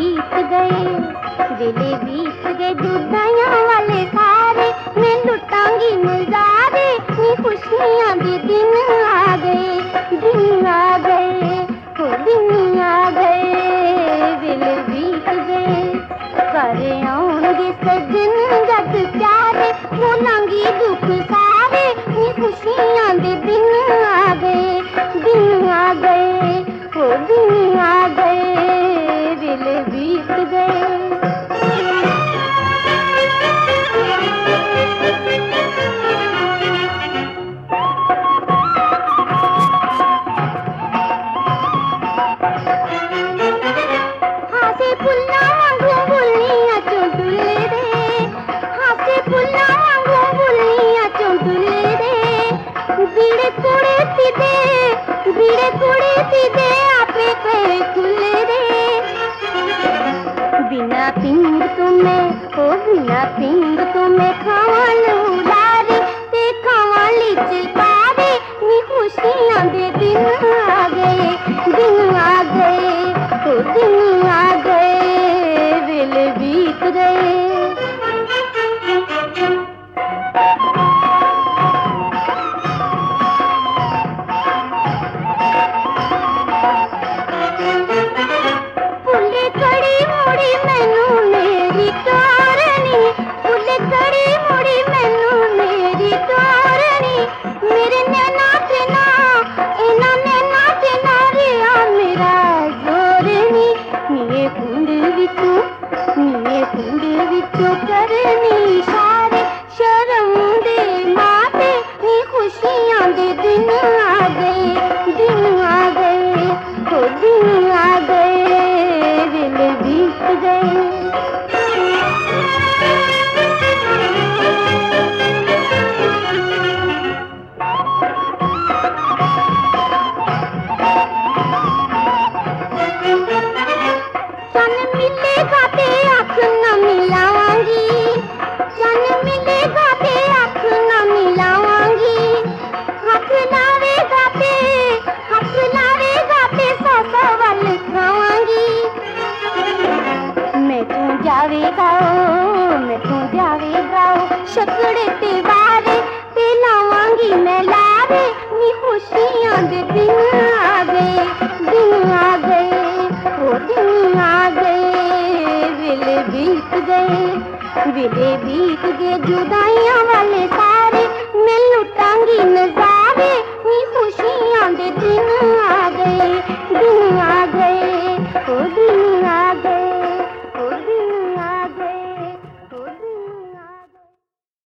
बीत गए, वेले बीत गए जुदाइयां वाले सारे, मैं लुटांगी नजारे, नी खुशियां दे दिन आ गए, दिन आ गए, हो दिन आ गए, वेले बीत गए। घर आउणगे सजन जद प्यारे, भुलांगी दुख सारे, नी खुशियां दे दिन आ गए, दिन आ गए, हो दिन आ गए, वेले बीत गए। हासे फुल्ला वांगू बुल्लियां चों डुल्ले दे, हासे फुल्ला वांगू बुल्लियां चों डुल्ले दे, बीड़े कुड़े सीधे, बीड़े कुड़े सीधे आपे पे खुले दे। बिना पिंग तुम्हें, ओ बिना पिंग तुम्हें खावन उलारे, ते खावन लिच पारे, नी खुशियां दे दिन आ गए, दिन आ गए, ओ दिन आ गए, वेले बीत गए। फुल्ले कड़ी मुड़ी मैनू मेरी तारनी, फुल्ले कड़ी मुड़ी मैनू मेरी तारनी, मेरे नैना ते ना, इना नैना ते ना रिया मेरा जोर नी, नीए कुंड विचों, नीए कुंड विचों करनी इशारे, शर्म दे माते, नी खुशियां दे दिन आ गए, दिन आ गए, हो दिन आ गए, वेले बीत गए। चन मिलेगा ते आँख न मिलावांगी, चन मिलेगा ते आँख न मिलावांगी, हाथ लावेगा ते, हाथ लावेगा ते सौ सौ वल खावांगी। मैं तू जावेगा ओ, मैं तू जावेगा ओ, शकड़े ते वारे, ते लावांगी मैं लारे, नी खुशियां दे दिन आ गए, दिन आ गए, ओ दिन आ गए, वेले बीत गए, वेले बीत गए जुदाइयां